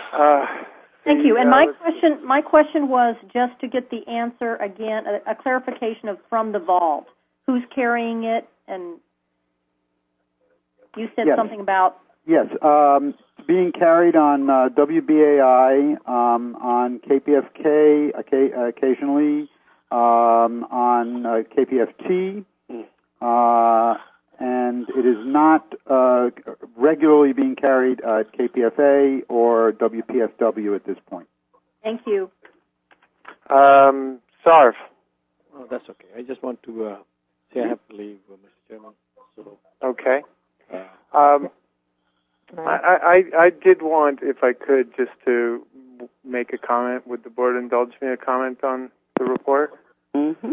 Thank you. And my question was just to get the answer again, a clarification of from the vault. Who's carrying it? And you said something about... Yes, being carried on WBAI, on KPFK, occasionally, on KPFT, and it is not regularly being carried at KPFA or WPFW at this point. Thank you. Sarv. Oh, that's okay. I just want to say I have to leave, Mr. Chairman. So, okay. I did want, if I could, just to make a comment. Would the board indulge me a comment on the report? Mm-hmm.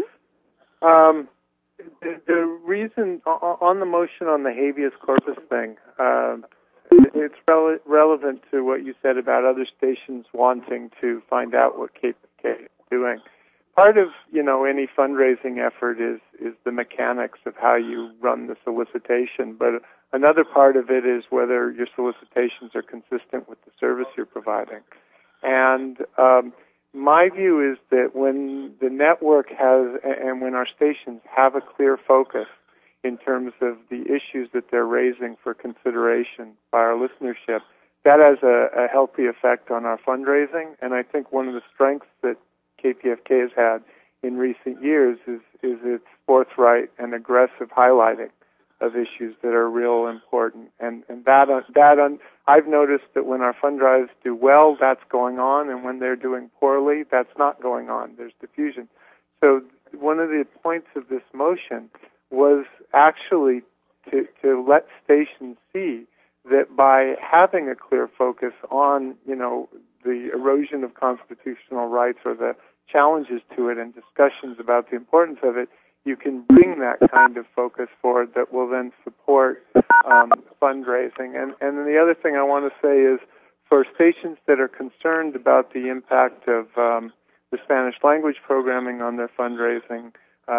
The reason, on the motion on the habeas corpus thing, it's relevant to what you said about other stations wanting to find out what KPFK is doing. Part of, any fundraising effort is the mechanics of how you run the solicitation, but another part of it is whether your solicitations are consistent with the service you're providing. And my view is that when the network has, and when our stations have a clear focus in terms of the issues that they're raising for consideration by our listenership, that has a healthy effect on our fundraising. And I think one of the strengths that KPFK has had in recent years is its forthright and aggressive highlighting of issues that are real important. And I've noticed that when our fund drives do well, that's going on, and when they're doing poorly, that's not going on. There's diffusion. So one of the points of this motion was actually to let stations see that by having a clear focus on, the erosion of constitutional rights or the challenges to it and discussions about the importance of it, you can bring that kind of focus forward that will then support fundraising. And the other thing I want to say is for stations that are concerned about the impact of the Spanish language programming on their fundraising,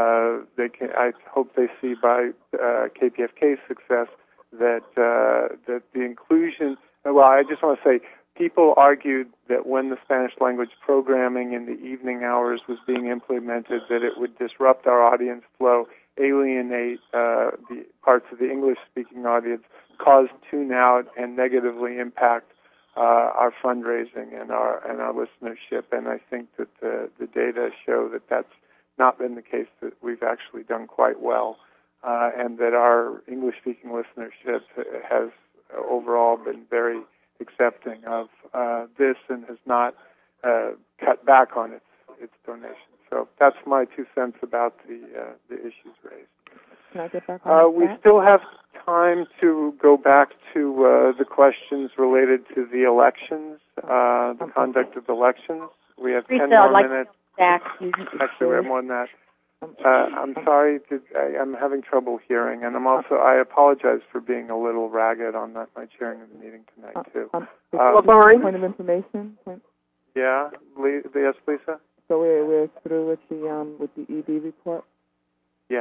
I hope they see by KPFK's success that the inclusion, I just want to say, people argued that when the Spanish language programming in the evening hours was being implemented, that it would disrupt our audience flow, alienate the parts of the English-speaking audience, cause tune-out, and negatively impact our fundraising and our listenership. And I think that the data show that that's not been the case, that we've actually done quite well, and that our English-speaking listenership has overall been very accepting of this and has not cut back on its donations. So that's my 2 cents about the issues raised. Can I get back on we still have time to go back to the questions related to the elections, the conduct of elections. We have 10 more minutes. Actually, we have more than that. I'm sorry, I'm having trouble hearing, and I apologize for being a little ragged on my chairing of the meeting tonight, too. Point of information? Yeah, yes, Lisa? So we're through with the ED report? Yeah.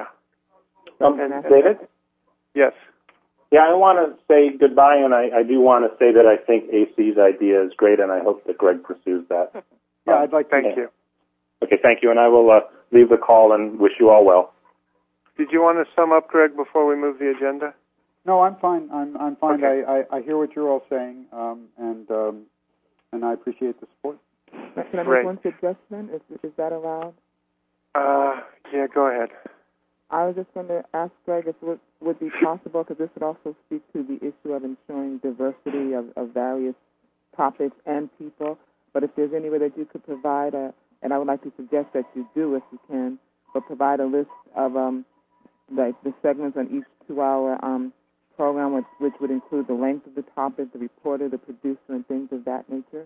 David? Yes. Yeah, I want to say goodbye, and I do want to say that I think AC's idea is great, and I hope that Greg pursues that. Yeah, I'd like to. Thank you. Okay, thank you, and I will leave the call and wish you all well. Did you want to sum up, Greg, before we move the agenda? No, I'm fine. I'm fine. Okay. I hear what you're all saying, and I appreciate the support. Can I make one suggestion? Is that allowed? Yeah, go ahead. I was just going to ask Greg if it would be possible, because this would also speak to the issue of ensuring diversity of various topics and people, but if there's any way that you could provide and I would like to suggest that you do if you can, but provide a list of the segments on each 2-hour program, which would include the length of the topic, the reporter, the producer, and things of that nature.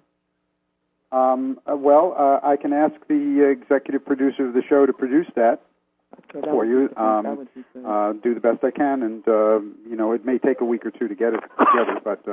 I can ask the executive producer of the show to produce that for you. That would be good. Do the best I can, and it may take a week or two to get it together, but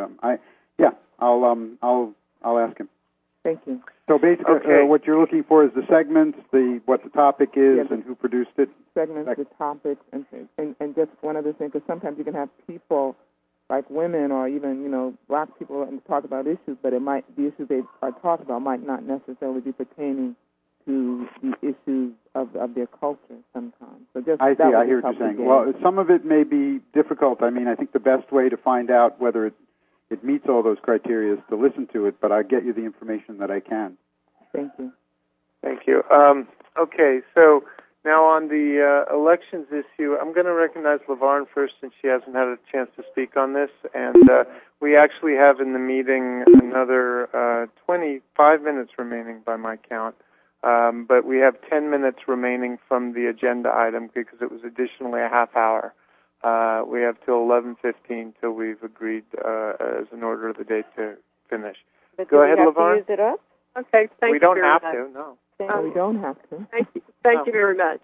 I'll ask him. Thank you. So basically, what you're looking for is the segments, what the topic is, and who produced it. Segments, the topics, and just one other thing, because sometimes you can have people like women or even, black people and talk about issues, but the issues they are talking about might not necessarily be pertaining to the issues of their culture sometimes. So just I see. I hear what you're saying. Well, some of it may be difficult. I mean, I think the best way to find out whether it meets all those criteria is to listen to it, but I'll get you the information that I can. Thank you. Thank you. Okay, so now on the elections issue, I'm going to recognize LaVarn first since she hasn't had a chance to speak on this. And we actually have in the meeting another 25 minutes remaining by my count. But we have 10 minutes remaining from the agenda item because it was additionally a half hour. We have till 11:15 till we've agreed as an order of the day to finish. But Go ahead, LaVarn. LaVarn. Use it up? Okay, thank you. We don't very have much. to, no. We don't have to. Thank you. Thank you very much.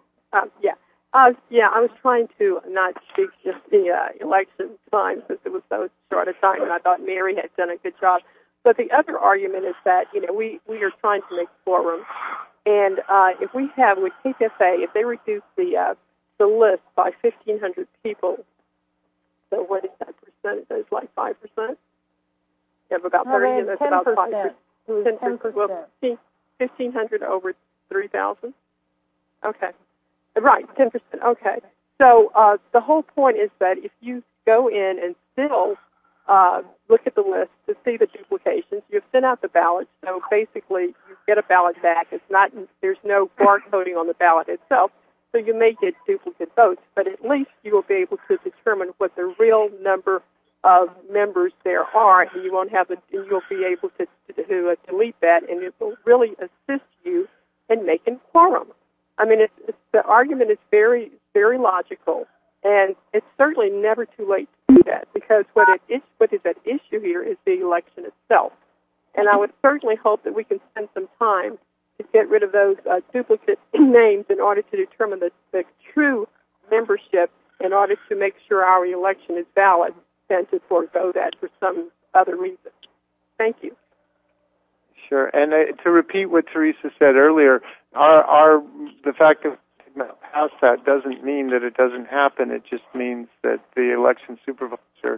I was trying to not speak just the election time since it was so short a time, and I thought Mary had done a good job. But the other argument is that, we are trying to make quorum. And if we have, with KPFA, if they reduce the list by 1,500 people, so what is that percentage? It's like 5%? You have about 30, and that's about 5%. 10%. Well, 1,500 over 3,000? Okay. Right, 10%. Okay. So the whole point is that if you go in and still look at the list to see the duplications, you've sent out the ballot, so basically you get a ballot back. There's no barcoding on the ballot itself, so you may get duplicate votes, but at least you will be able to determine what the real number of members there are, and you won't have you'll be able to delete that, and it will really assist you in making quorum. I mean, the argument is very, very logical, and it's certainly never too late to do that because what is at issue here is the election itself. And I would certainly hope that we can spend some time to get rid of those duplicate names in order to determine the true membership in order to make sure our election is valid than to forego that for some other reason. Thank you. Sure. And to repeat what Teresa said earlier, the fact that we passed that doesn't mean that it doesn't happen. It just means that the election supervisor,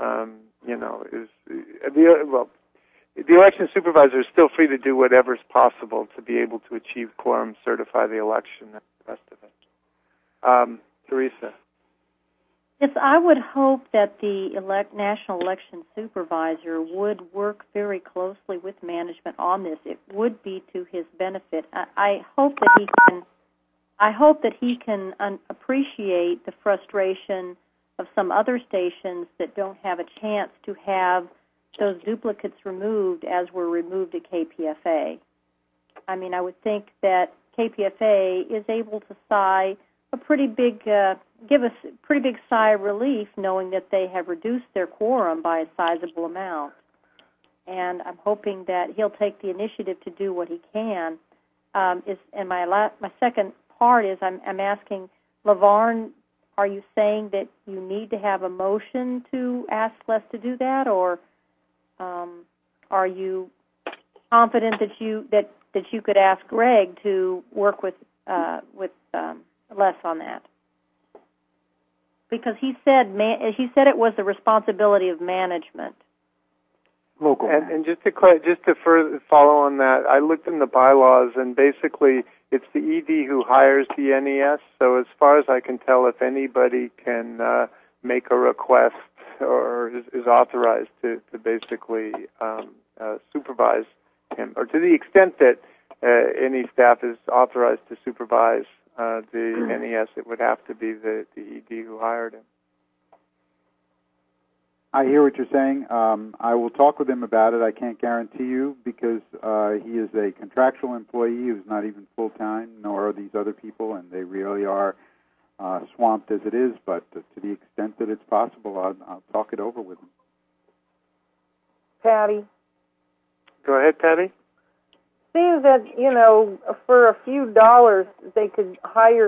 the election supervisor is still free to do whatever is possible to be able to achieve quorum, certify the election, and the rest of it. Teresa. Yes, I would hope that the National Election Supervisor would work very closely with management on this. It would be to his benefit. I hope that he can appreciate the frustration of some other stations that don't have a chance to have those duplicates removed as were removed at KPFA. I mean, I would think that KPFA is able to give us a pretty big sigh of relief knowing that they have reduced their quorum by a sizable amount. And I'm hoping that he'll take the initiative to do what he can. And my second part is I'm asking, LaVarn, are you saying that you need to have a motion to ask Les to do that, or are you confident that you could ask Greg to work with Les on that? Because he said it was the responsibility of management. Local. And just to further follow on that, I looked in the bylaws, and basically it's the ED who hires the NES. So as far as I can tell, if anybody can make a request or is authorized to basically supervise him, or to the extent that any staff is authorized to supervise the NES, it would have to be the ED who hired him. I hear what you're saying. I will talk with him about it. I can't guarantee you because he is a contractual employee who's not even full-time, nor are these other people, and they really are swamped as it is. But to the extent that it's possible, I'll talk it over with him. Patty? Go ahead, Patty. Seems that, for a few dollars, they could hire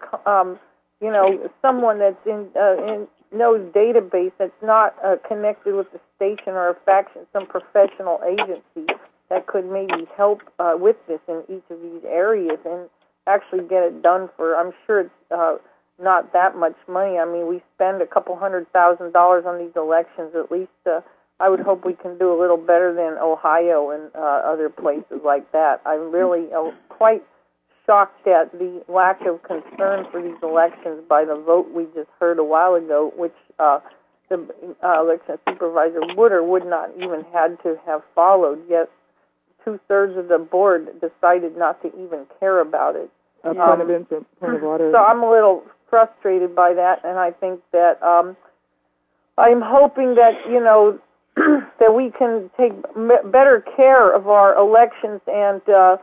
someone that's in knows database that's not connected with the station or a faction, some professional agency that could maybe help with this in each of these areas and actually get it done for, I'm sure it's not that much money. I mean, we spend $200,000 on these elections. At least I would hope we can do a little better than Ohio and other places like that. I'm really quite shocked at the lack of concern for these elections by the vote we just heard a while ago, which the election supervisor would or would not even had to have followed, yet 2/3 of the board decided not to even care about it. Point of order. So I'm a little frustrated by that, and I think that I'm hoping that, that we can take better care of our elections and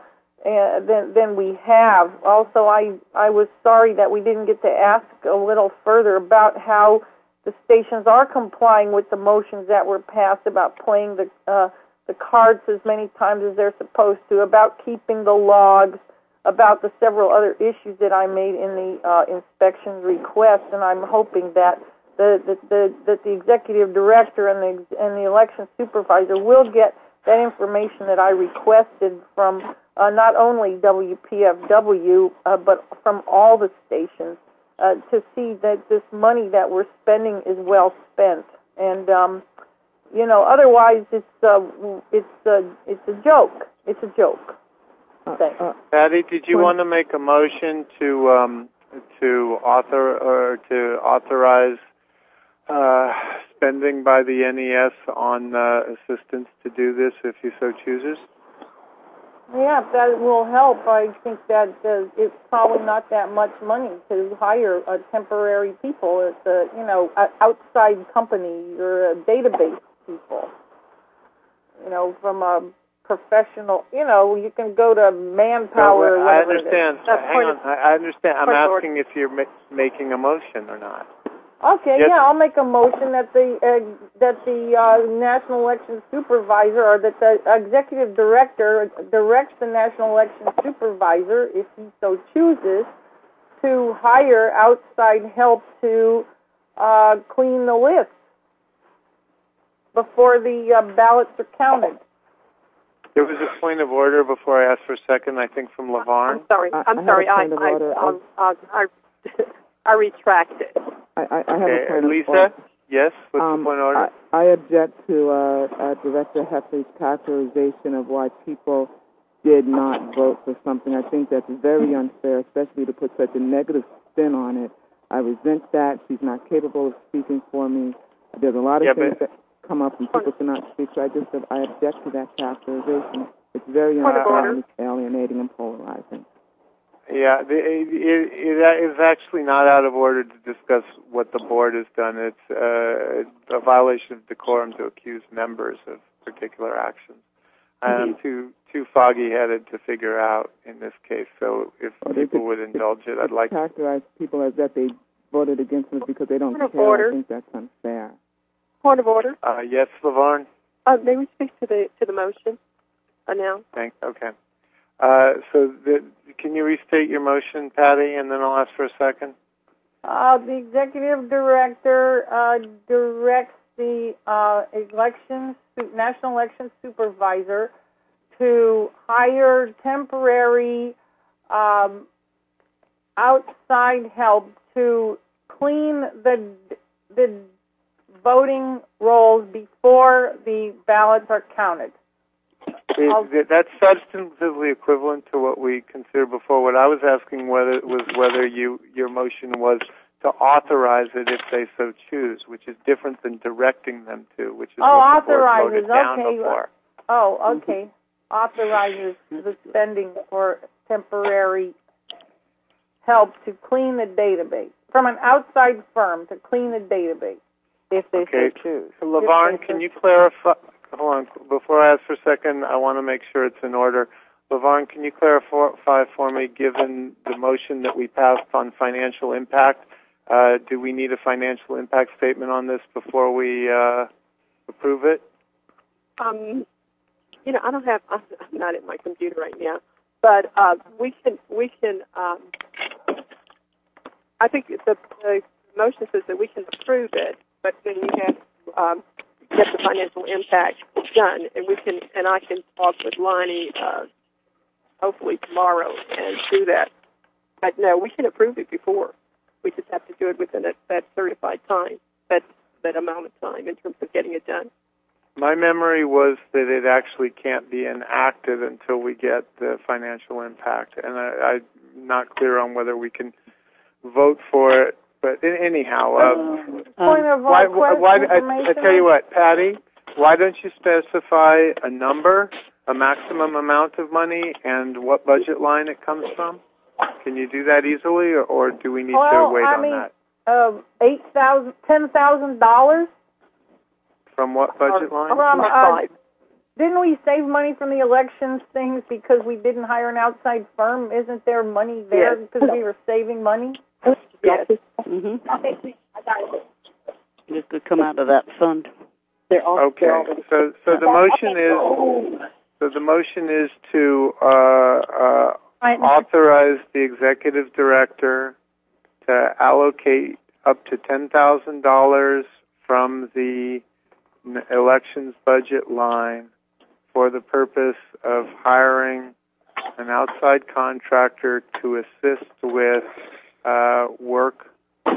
than we have. Also, I was sorry that we didn't get to ask a little further about how the stations are complying with the motions that were passed about playing the cards as many times as they're supposed to, about keeping the logs, about the several other issues that I made in the inspection request, and I'm hoping that the executive director and the election supervisor will get that information that I requested from not only WPFW but from all the stations to see that this money that we're spending is well spent. And otherwise it's a joke. It's a joke. Thanks. Patty, did you want to make a motion to authorize spending by the NES on assistance to do this if he so chooses? Yeah, if that will help. I think that it's probably not that much money to hire temporary people. It's outside company or database people. From a professional. You can go to Manpower. No, I understand. Hang on. I understand. I'm asking if you're making a motion or not. Okay, yes. Yeah, I'll make a motion that the National Election Supervisor, or that the Executive Director directs the National Election Supervisor, if he so chooses, to hire outside help to clean the list before the ballots are counted. There was a point of order before I asked for a second, I think, from LaVarn. I'm sorry. I retract it. I have a point Lisa? of order. Yes? What's the point of order? I object to Director Heffley's characterization of why people did not vote for something. I think that's very unfair, especially to put such a negative spin on it. I resent that. She's not capable of speaking for me. There's a lot of things that come up and people cannot speak, so I object to that characterization. It's very unfair and it's alienating and polarizing. Yeah, it is actually not out of order to discuss what the board has done. It's a violation of decorum to accuse members of particular actions. I'm too foggy-headed to figure out in this case, so if people would indulge it, I'd like to characterize people as that they voted against us because they don't care. I think that's unfair. Point of order. Yes, LaVarn? May we speak to the motion now? Thanks. Okay. Can you restate your motion, Patty, and then I'll ask for a second? The executive director directs the National Election Supervisor to hire temporary outside help to clean the voting rolls before the ballots are counted. That's substantively equivalent to what we considered before. What I was asking whether your motion was to authorize it if they so choose, which is different than directing them to, which is what the board voted down before. Okay. Authorizes the spending for temporary help to clean the database from an outside firm to clean the database if they so choose. LaVarn, can you clarify? Hold on. Before I ask for a second, I want to make sure it's in order. LaVarn, can you clarify for me, given the motion that we passed on financial impact, do we need a financial impact statement on this before we approve it? I don't have. I'm not at my computer right now, but we can. I think the motion says that we can approve it, but then you have to get the financial impact done, and I can talk with Lonnie hopefully tomorrow and do that. But no, we can approve it before We just have to do it within that certified time, that amount of time in terms of getting it done. My memory was that it actually can't be enacted until we get the financial impact, and I'm not clear on whether we can vote for it. But anyhow, Point of why, information. I tell you what, Patty, why don't you specify a number, a maximum amount of money, and what budget line it comes from? Can you do that easily, or do we need to wait on that? $10,000. From what budget line? Didn't we save money from the elections things because we didn't hire an outside firm? Isn't there money there because we were saving money? Yes. Mm-hmm. This could come out of that fund. Okay. So the motion is to authorize the executive director to allocate up to $10,000 from the elections budget line for the purpose of hiring an outside contractor to assist with work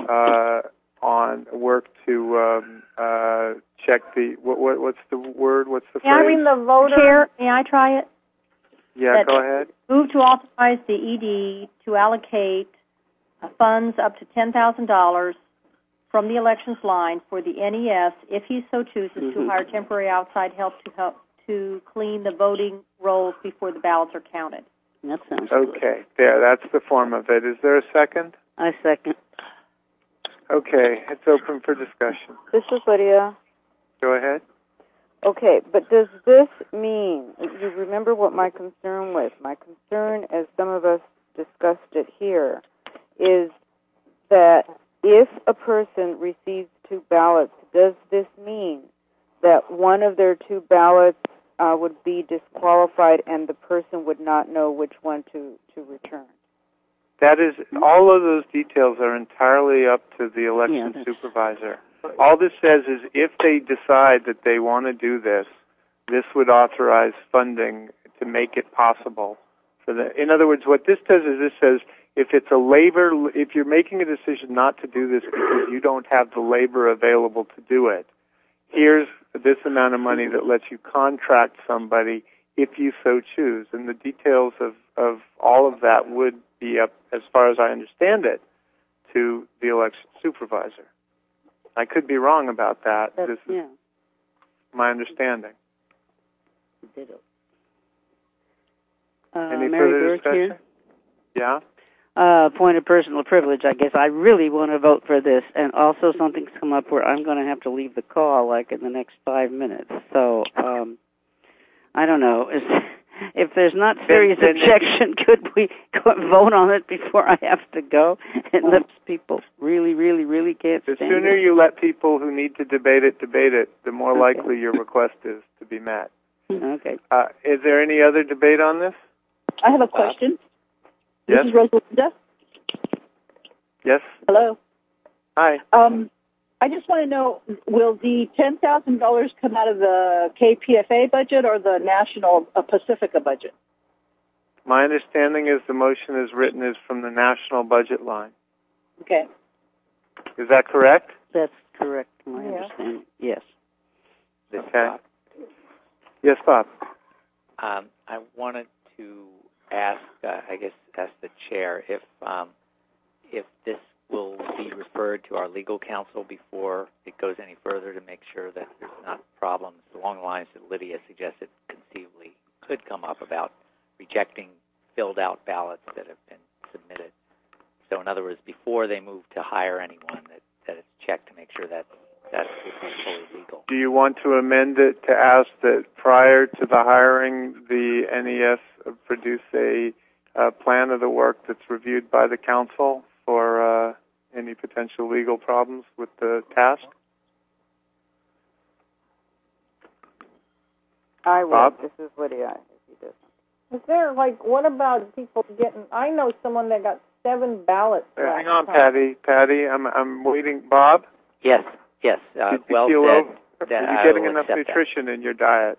to check the what's the word? What's the phrase? I mean the voter. Chair, may I try it? Yeah, go ahead. Move to authorize the ED to allocate funds up to $10,000 from the elections line for the NES, if he so chooses, to hire temporary outside help to clean the voting rolls before the ballots are counted. That sounds good. Okay, there. That's the form of it. Is there a second? I second. Okay, it's open for discussion. This is Lydia. Go ahead. Okay, but does this mean, you remember what my concern was? My concern, as some of us discussed it here, is that if a person receives 2 ballots, does this mean that one of their 2 ballots would be disqualified and the person would not know which one to return? That is, all of those details are entirely up to the election supervisor. All this says is if they decide that they want to do this, this would authorize funding to make it possible. In other words, what this does is this says if you're making a decision not to do this because you don't have the labor available to do it, here's this amount of money that lets you contract somebody if you so choose. And the details of all of that would be up, as far as I understand it, to the election supervisor. I could be wrong about that. This is my understanding. Any further discussion? Here? Yeah? Point of personal privilege, I guess. I really want to vote for this, and also something's come up where I'm going to have to leave the call, like, in the next 5 minutes. So, I don't know. If there's not serious objection, could we vote on it before I have to go? Unless people really, really, really can't stand it. The sooner you let people who need to debate it, the more likely your request is to be met. Okay. Is there any other debate on this? I have a question. Yes? This is Rosalinda. Yes? Hello. Hi. I just want to know, will the $10,000 come out of the KPFA budget or the National Pacifica budget? My understanding is the motion as written is from the national budget line. Okay. Is that correct? That's correct, my understanding. Yes. Okay. Yes, Bob. I wanted to ask, ask the chair if this will be referred to our legal counsel before it goes any further to make sure that there's not problems along the lines that Lydia suggested conceivably could come up about rejecting filled-out ballots that have been submitted. So in other words, before they move to hire anyone, that it's checked to make sure that that is fully legal. Do you want to amend it to ask that prior to the hiring, the NES produce a plan of the work that's reviewed by the council for any potential legal problems with the task? I will. Bob? This is Lydia. If he doesn't. Is there, what about people getting, I know someone that got 7 ballots. Hang on, Patty. Patty, I'm waiting. Bob? Yes. Well said. Are you getting enough nutrition in your diet?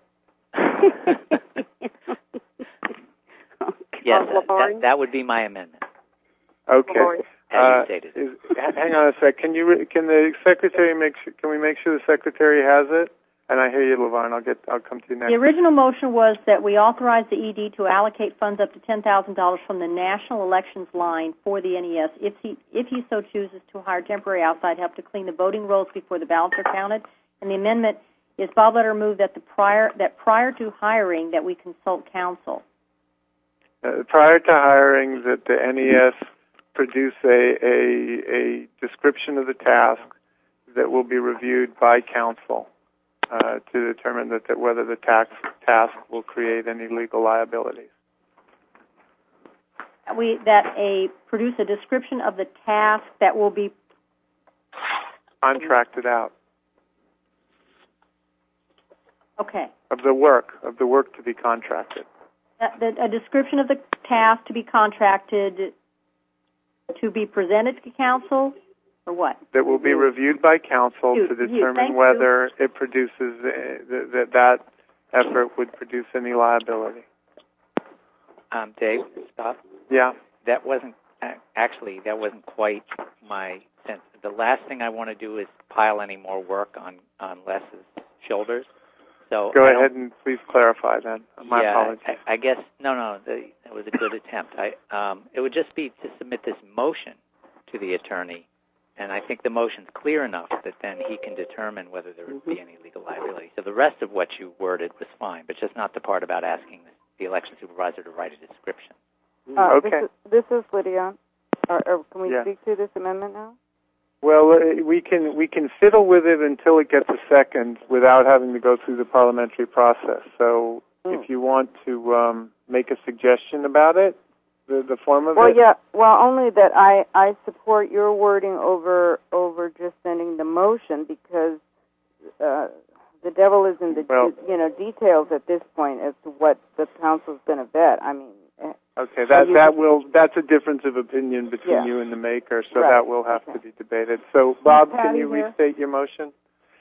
Yes, that would be my amendment. Okay. As you stated. Hang on a sec. Can the secretary can we make sure the secretary has it? And I hear you, LaVarn. I'll come to you next. The original motion was that we authorize the ED to allocate funds up to $10,000 from the national elections line for the NES if he so chooses to hire temporary outside help to clean the voting rolls before the ballots are counted. And the amendment is Bob Letter moved that prior to hiring that we consult counsel. Prior to hiring, that the NES produce a description of the task that will be reviewed by counsel to determine that whether the task will create any legal liabilities. Produce a description of the task that will be contracted out. Okay. Of the work to be contracted. A description of the task to be contracted to be presented to counsel, or what? That will be reviewed by counsel to determine whether it produces that effort would produce any liability. Dave, stop. Yeah. That wasn't quite my sense. The last thing I want to do is pile any more work on Les's shoulders. So go ahead and please clarify then. My apologies. I guess that was a good attempt. It would just be to submit this motion to the attorney, and I think the motion's clear enough that then he can determine whether there would be any legal liability. So the rest of what you worded was fine, but just not the part about asking the election supervisor to write a description. Okay. This is Lydia. Can we speak to this amendment now? Well, we can fiddle with it until it gets a second without having to go through the parliamentary process. So if you want to make a suggestion about it, the form of it. Well, only that I support your wording over just sending the motion because the devil is in the details at this point as to what the council's going to vet. I mean. Okay, that's a difference of opinion between you and the maker, so that will have to be debated. So, Bob, can you restate your motion?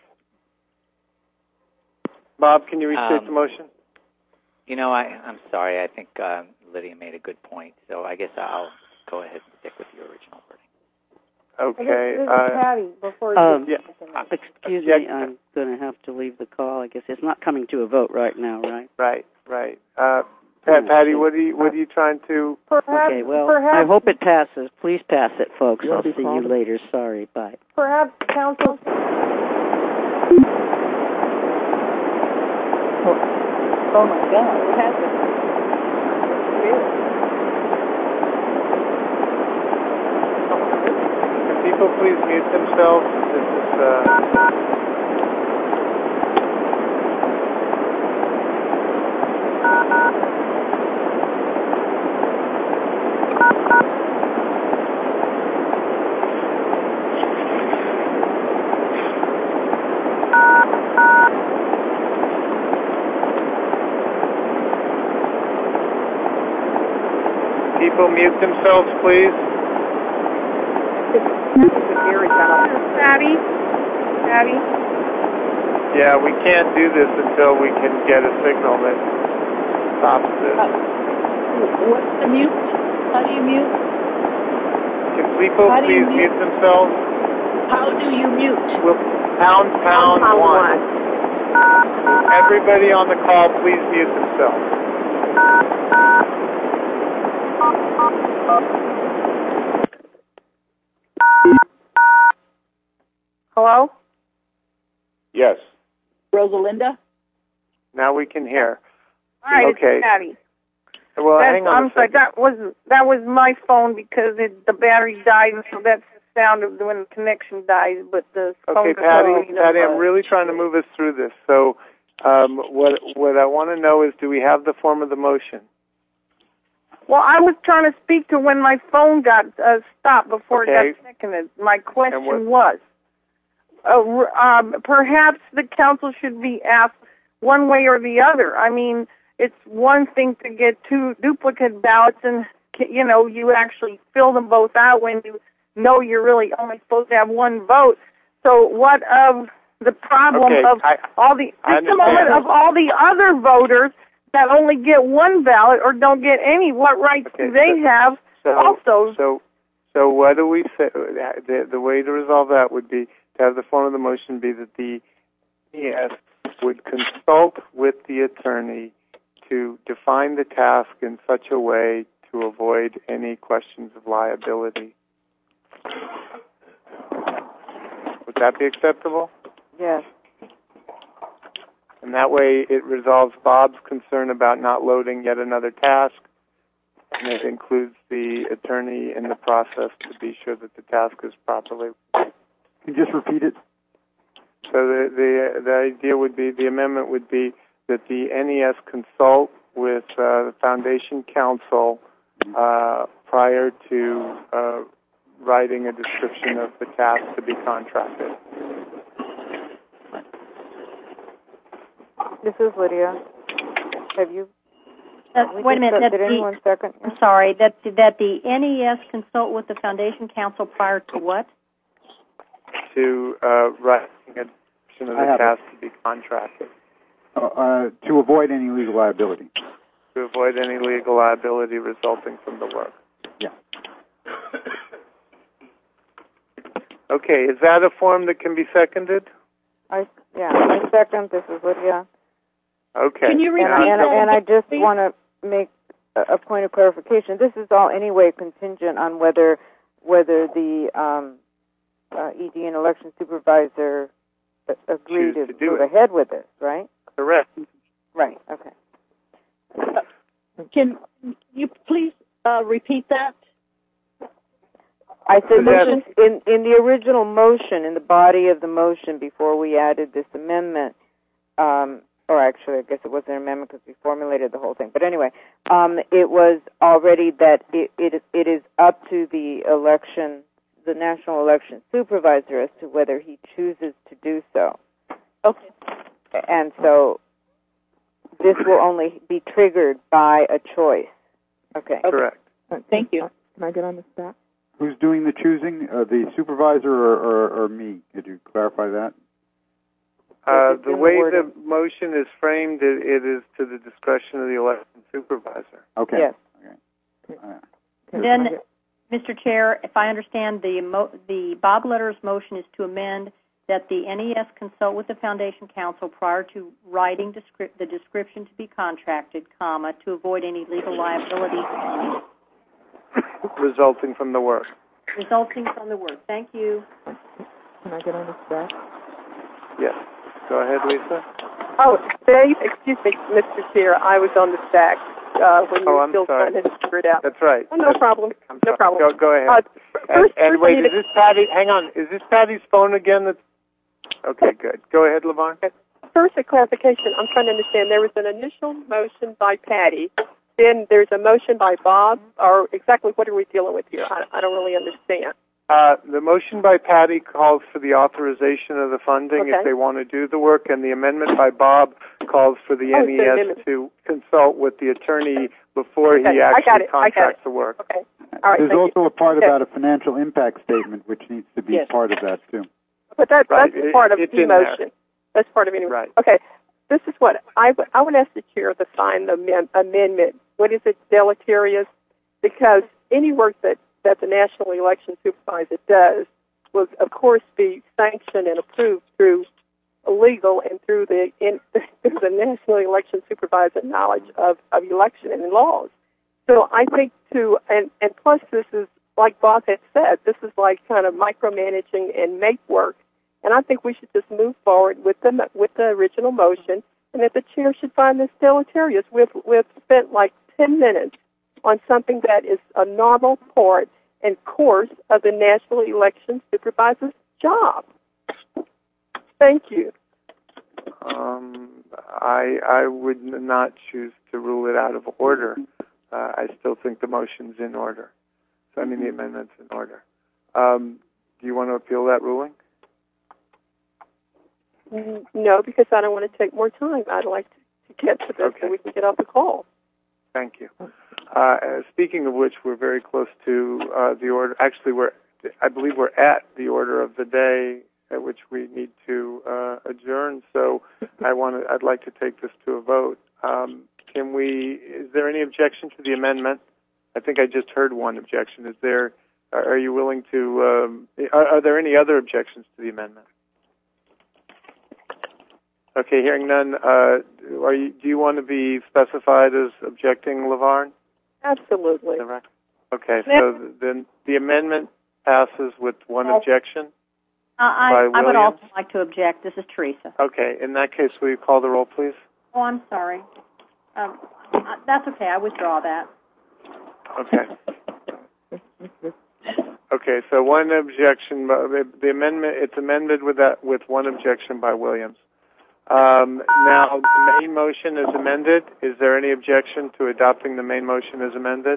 Bob, can you restate the motion? I'm sorry. I think Lydia made a good point, so I guess I'll go ahead and stick with your original wording. Okay. This is Patty. Before excuse me, I'm going to have to leave the call. I guess it's not coming to a vote right now, right? Right. Patty, what are you trying to? Perhaps, I hope it passes. Please pass it, folks. I'll see you later. Sorry. Bye. Perhaps counsel. Oh my God! What happened? Can people please mute themselves? This is. People mute themselves, please. Patty? Yeah, we can't do this until we can get a signal that stops this. What's the mute? How do you mute? Can people please mute themselves? How do you mute? Pound 1. Everybody on the call, please mute themselves. Hello? Yes. Rosalinda? Now we can hear. All right, okay. It's Patty. Well, hang on. I'm sorry. That was my phone because the battery died, and so that's the sound of when the connection dies. But the phone. Okay, Patty, I'm really trying to move us through this. So, what I want to know is, do we have the form of the motion? Well, I was trying to speak to when my phone got stopped before it got seconded. My question was, perhaps the council should be asked one way or the other. I mean, it's one thing to get 2 duplicate ballots and, you actually fill them both out when you know you're really only supposed to have 1 vote. So what of the problem of all the other voters that only get 1 ballot or don't get any? What rights do they have also? So what do we say? The way to resolve that would be to have the form of the motion be that the NES would consult with the attorney to define the task in such a way to avoid any questions of liability. Would that be acceptable? Yes. And that way it resolves Bob's concern about not loading yet another task, and it includes the attorney in the process to be sure that the task is properly. Can you just repeat it? So the idea would be, the amendment would be that the NES consult with the Foundation Counsel prior to writing a description of the task to be contracted. This is Lydia. Have you? Wait a minute. Did anyone second? I'm sorry. That the NES consult with the Foundation Counsel prior to what? To writing a description of the task to be contracted. To avoid any legal liability. To avoid any legal liability resulting from the work. Yeah. Okay, is that a form that can be seconded? I second. This is Lydia. Okay. Can you repeat and I just want to make a point of clarification. This is all anyway contingent on whether the ED and election supervisor agree to move ahead with this, right? Correct. Right. Okay. Can you please repeat that? I said in the original motion, in the body of the motion, before we added this amendment, or actually, I guess it wasn't an amendment because we formulated the whole thing. But anyway, it was already that it is up to the national election supervisor as to whether he chooses to do so. Okay. And so this will only be triggered by a choice. Okay. Correct. Thank you. Can I get on the stack? Who's doing the choosing? The supervisor or me? Could you clarify that? The way the motion is framed, it is to the discretion of the election supervisor. Okay. Yes. Okay. Then, Mr. Chair, if I understand, the Bob Letter's motion is to amend that the NES consult with the Foundation Counsel prior to writing the description to be contracted, to avoid any legal liability resulting from the work. Thank you. Can I get on the stack? Yes. Go ahead, Lisa. Oh, Dave, excuse me, Mr. Chair, I was on the stack when you were still trying to figure it out. That's right. Oh, no problem. No problem. Go ahead. And wait, is this Patty? Hang on. Is this Patty's phone again? Okay, good. Go ahead, Levon. First, a clarification. I'm trying to understand. There was an initial motion by Patty. Then there's a motion by Bob. Or exactly what are we dealing with here? I don't really understand. The motion by Patty calls for the authorization of the funding if they want to do the work, and the amendment by Bob calls for the NES to consult with the attorney before he actually contracts the work. Okay. All right, There's also a part about a financial impact statement, which needs to be part of that, too. But that's part of the motion. That's part of it. Right. Okay. This is what I would ask the chair to sign the amendment. What is it, deleterious? Because any work that the National Election Supervisor does will, of course, be sanctioned and approved through legal and through the National Election Supervisor knowledge of election and laws. So I think and plus this is, like Bob had said, this is like kind of micromanaging and make work. And I think we should just move forward with the original motion, and that the chair should find this deleterious. We've spent like 10 minutes on something that is a normal part and course of the National Election Supervisor's job. Thank you. I would not choose to rule it out of order. I still think the motion's in order. So, the amendment's in order. Do you want to appeal that ruling? No, because I don't want to take more time. I'd like to get to this so we can get off the call. Thank you. Speaking of which, we're very close to the order. Actually, I believe we're at the order of the day at which we need to adjourn. So I'd like to take this to a vote. Is there any objection to the amendment? I think I just heard one objection. Is there Are you willing to? Are there any other objections to the amendment? Okay, hearing none. Do you want to be specified as objecting, LaVarn? Absolutely. Okay, so then the amendment passes with one objection. I would also like to object. This is Teresa. Okay, in that case, will you call the roll, please? Oh, I'm sorry. That's okay. I withdraw that. Okay. Okay, so one objection. The amendment, it's amended with one objection by Williams. Now, the main motion is amended. Is there any objection to adopting the main motion as amended?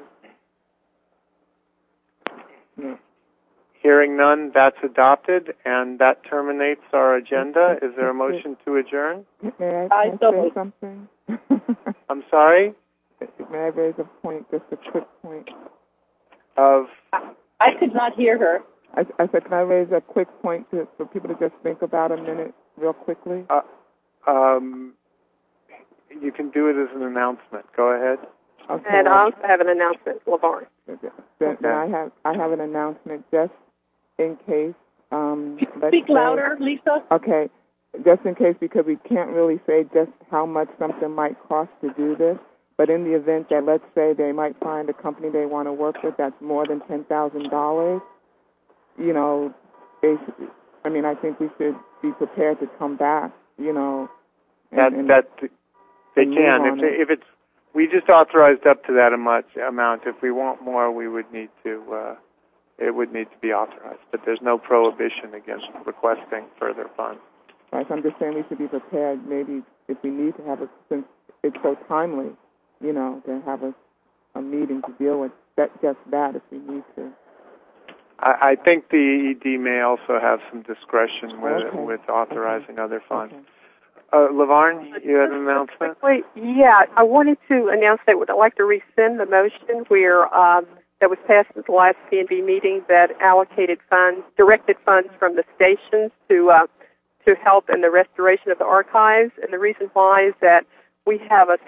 No. Hearing none, that's adopted, and that terminates our agenda. Is there a motion to adjourn? May I say something? I'm sorry? May I raise a point, just a quick point? I could not hear her. I said, can I raise a quick point for people to just think about a minute real quickly? You can do it as an announcement. Go ahead. Okay. And I also have an announcement, LaVarn. Then I have an announcement just in case. Speak louder, Lisa. Okay, just in case, because we can't really say just how much something might cost to do this. But in the event that, let's say, they might find a company they want to work with that's more than $10,000, you know, basically, I mean, I think we should be prepared to come back, you know. They can. If it's, we just authorized up to that amount. If we want more, we would need to. It would need to be authorized. But there's no prohibition against requesting further funds. Right. So I'm just saying we should be prepared. Maybe if we need to have since it's so timely, you know, to have a meeting to deal with just that if we need to. I think the ED may also have some discretion with authorizing other funds. Okay. LaVarn, you had an announcement? Yeah, I wanted to announce that I'd like to rescind the motion where that was passed at the last PNB meeting that allocated funds, directed funds from the stations to help in the restoration of the archives. And the reason why is that we have a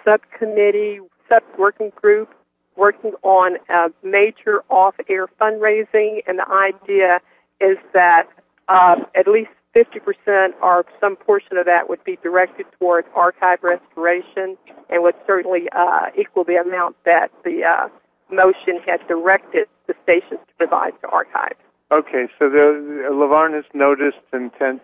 working group working on a major off-air fundraising, and the idea is that at least 50% or some portion of that would be directed toward archive restoration and would certainly equal the amount that the motion had directed the stations to provide to archives. Okay, so LaVarn has noticed intent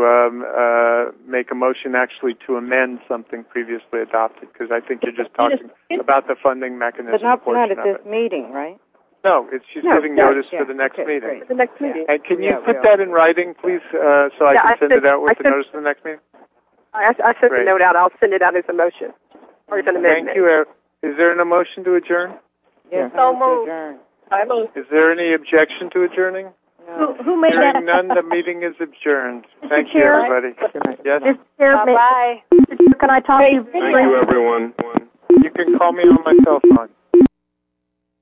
to make a motion actually to amend something previously adopted, because I think you're just talking about the funding mechanism. But not at this meeting, right? No, she's giving notice for the next meeting. For the next meeting. And can you put that in writing, please, so I can send it out with the notice for the next meeting? I sent the note out. I'll send it out as a motion or as an amendment. Thank you. Is there a motion to adjourn? Yes, so moved. I move. Is there any objection to adjourning? No. Who made that? Hearing none, the meeting is adjourned. Thank you, Chair? everybody. Yes? Mr. Chair, Bye. can I talk to you? Thank you, everyone. You can call me on my cell phone.